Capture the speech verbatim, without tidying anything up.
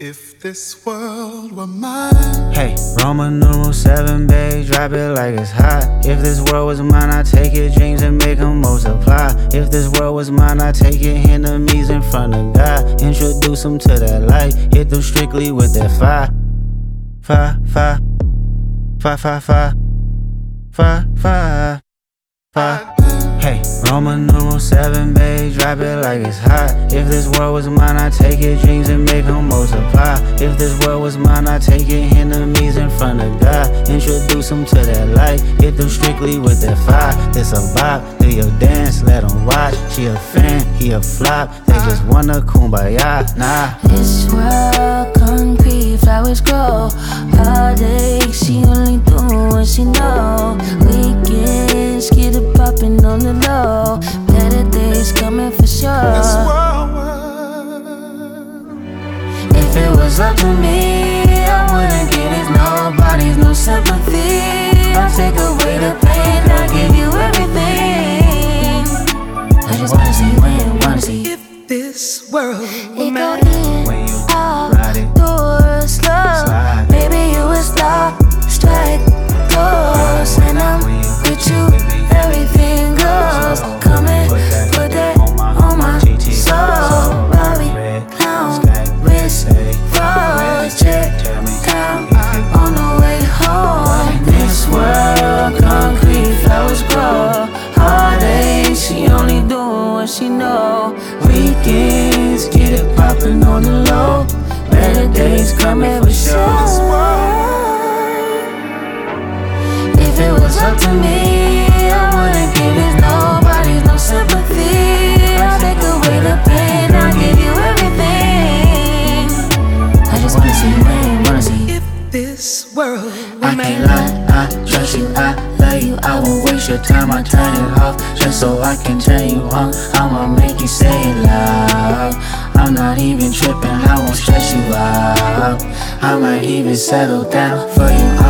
If this world were mine. Hey, Roman numeral seven, babe, drop it like it's hot. If this world was mine, I'd take your dreams and make them multiply. If this world was mine, I'd take your enemies in front of God. Introduce them to that light, hit them strictly with that fire. Fire, fire, fire, fire, fire, fire, fire, fire. Hey, Roman numeral seven, babe, drop it like it's hot. If this world was mine, I'd take your dreams and make them multiply. If this world was mine, I'd take your enemies in front of God. Introduce them to that light, hit them strictly with that fire. This a vibe, do your dance, let them watch. She a fan, he a flop, they just wanna kumbaya, nah. This world concrete, flowers grow. Heartache, she only do what she know. Weekends, get it poppin' on the low. Better days coming for sure. This world was. If it was up to me, I wouldn't give it nobody's no sympathy. I'll take away the pain, I'll give you everything. I just wanna see you win, wanna see. If this world were It go mine. in, When you out, ride it, do it slow. slide. Baby, you a star, strike, goes. And I'm with you, everything goes. Come and put that on my soul. Bobby, clown, wrist, froze, check, down, on the way home. This world, concrete, flowers grow. Heartache, she only doing what she know. Weekends, get it poppin' on the low. Better days coming for sure. If it was up to me, I wouldn't give it nobody's no sympathy. I'll take away the pain, I'll give you everything. I just wanna see you win, wanna see. If this world were I can't lie, I trust you, I love you. I won't waste your time, I turn it off just so I can turn you on. I'ma make you say it loud. I'm not even tripping, I won't stress you out. I might even settle down for you.